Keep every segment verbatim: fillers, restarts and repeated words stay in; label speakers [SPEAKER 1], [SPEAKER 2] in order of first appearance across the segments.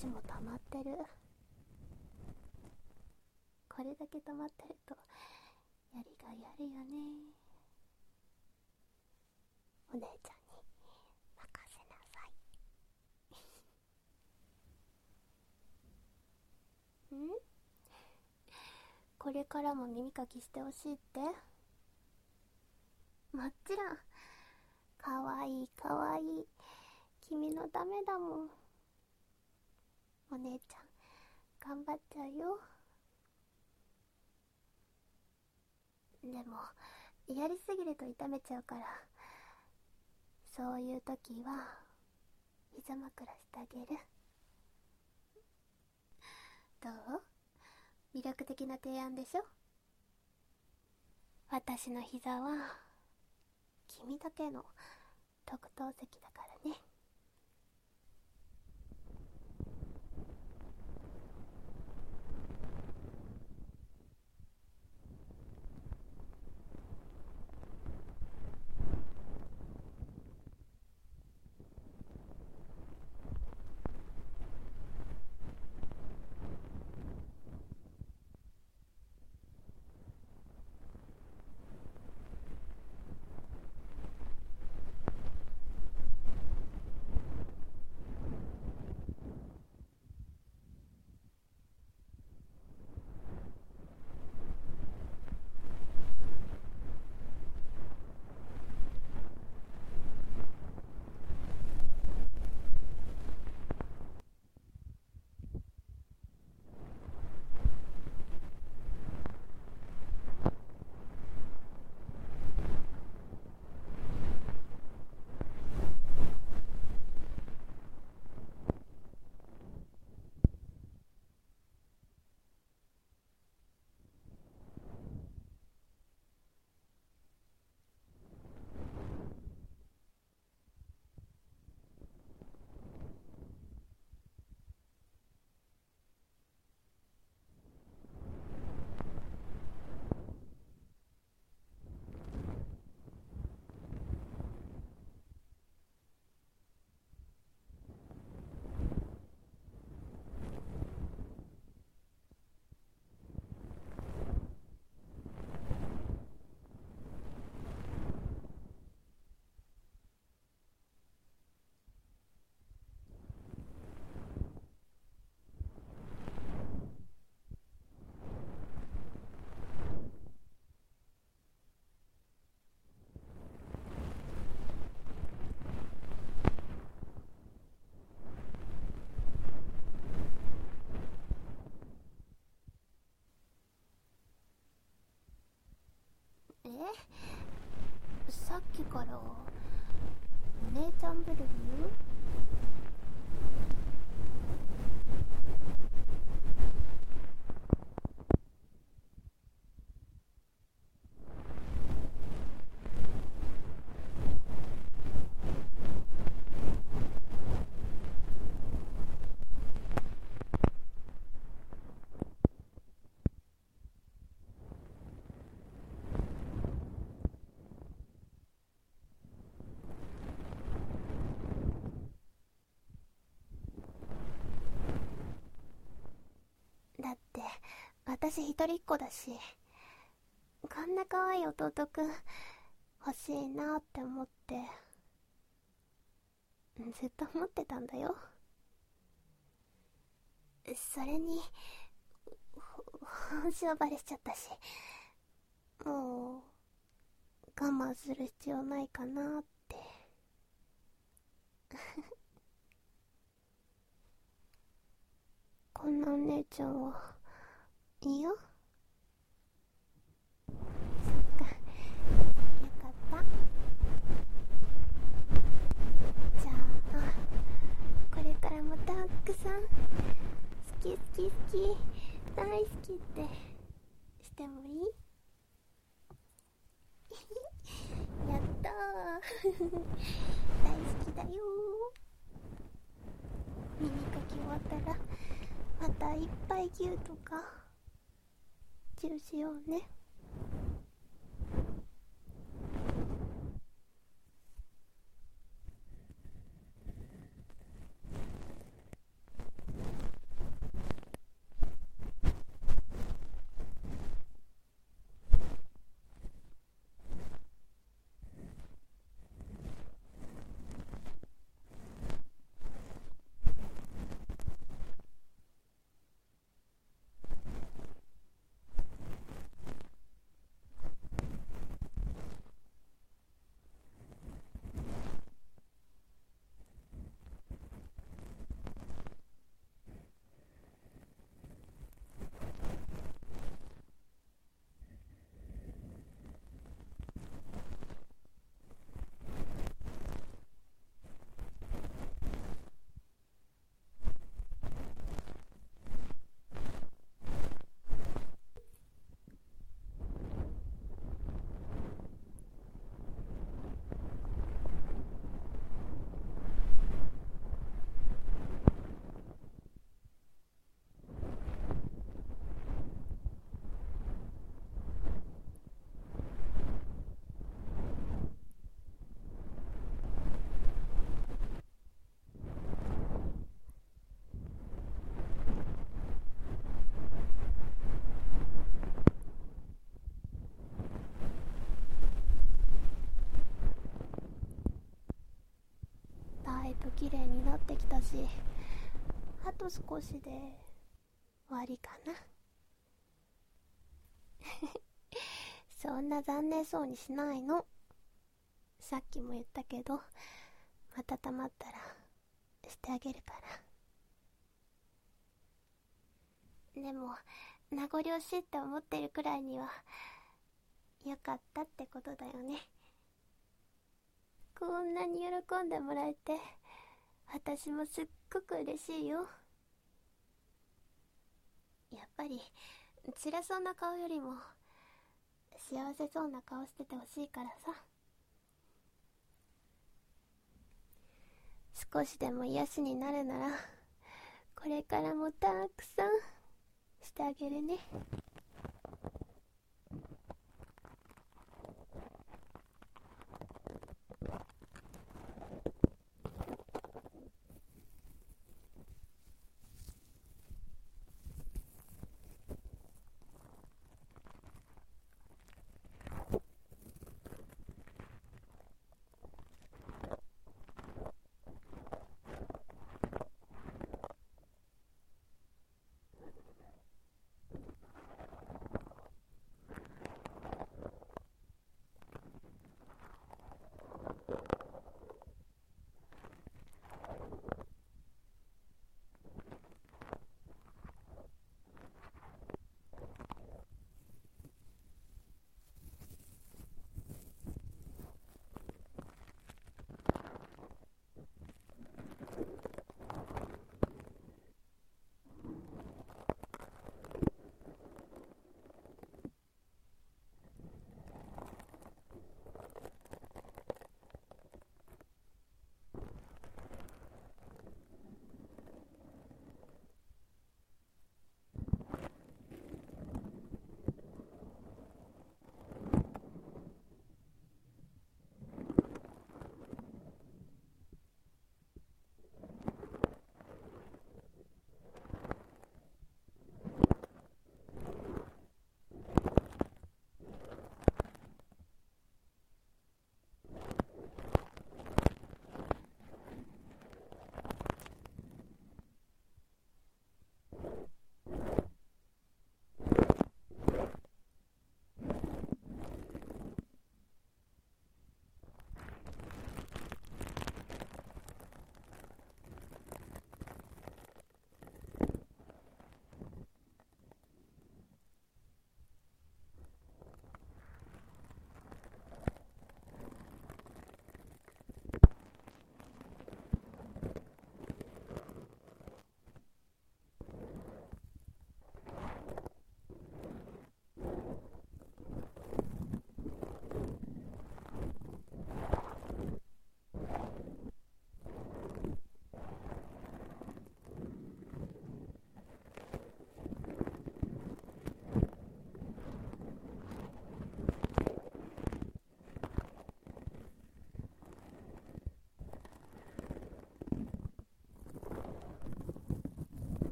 [SPEAKER 1] ちも溜まってる。これだけ溜まってるとやりがいあるよね。お姉ちゃんに任せなさい。ん？これからも耳かきしてほしいって？もちろん。かわいいかわいい。君のためだもん。お姉ちゃん頑張っちゃうよ。でもやりすぎると痛めちゃうから、そういう時は膝枕してあげる。どう？魅力的な提案でしょ？私の膝は君だけの特等席だからね。え？さっきからお姉ちゃんブルブル？だって私一人っ子だし、こんな可愛い弟くん欲しいなって思ってずっと思ってたんだよ。それに本性バレしちゃったし、もう我慢する必要ないかなって。こんなお姉ちゃんはいいよ。そっか、よかった。じゃあこれからもたくさん好き好き好き大好きってしてもいい？やったー大好きだよー。耳かき終わったらまたいっぱいギューとかチューしようね。 綺麗になってきたし、あと少しで終わりかな。そんな残念そうにしないの。さっきも言ったけど、またたまったらしてあげるから。でも名残惜しいって思ってるくらいにはよかったってことだよね。こんなに喜んでもらえて、私もすっごく嬉しいよ。やっぱり辛そうな顔よりも幸せそうな顔しててほしいからさ。少しでも癒しになるなら、これからもたくさんしてあげるね。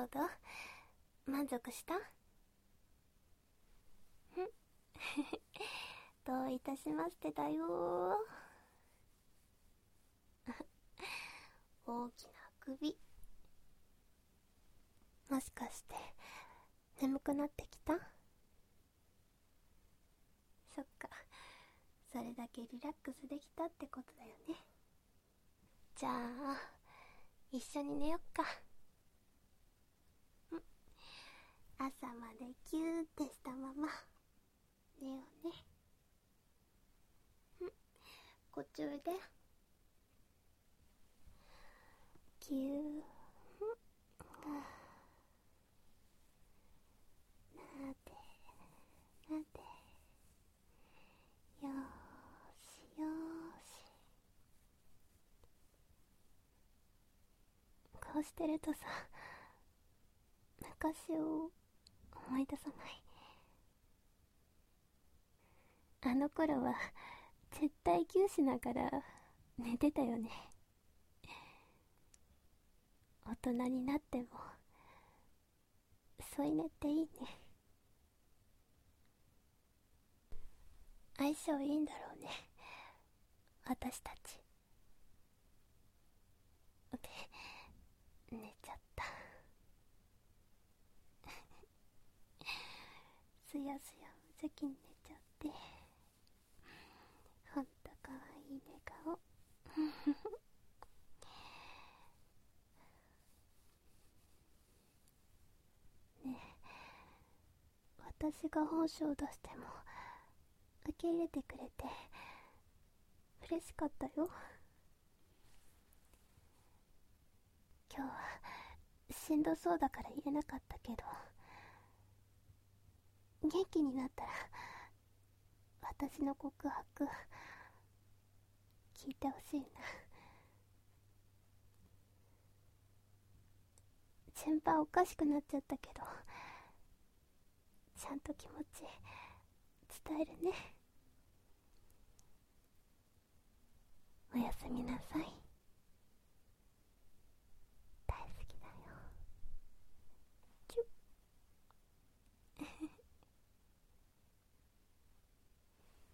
[SPEAKER 1] ど満足した？どういたしましてだよ。大きな首、もしかして眠くなってきた？そっか、それだけリラックスできたってことだよね。じゃあ一緒に寝よっか。ん朝までキューってしたまま寝ようね。んこっちおいで。キュー。んなでなで、よーしよーし。こうしてるとさ、昔を思い出さない？あの頃は絶対ギューしながら寝てたよね。大人になっても添い寝っていいね。相性いいんだろうね、私たち。で、寝ちゃった。すやすや無邪気に寝ちゃって、ほんとかわいい寝顔。ねえ、私が本性を出しても受け入れてくれて嬉しかったよ。今日はしんどそうだから言えなかったけど、元気になったら私の告白聞いてほしいな。順番おかしくなっちゃったけど、ちゃんと気持ち伝えるね。おやすみなさい。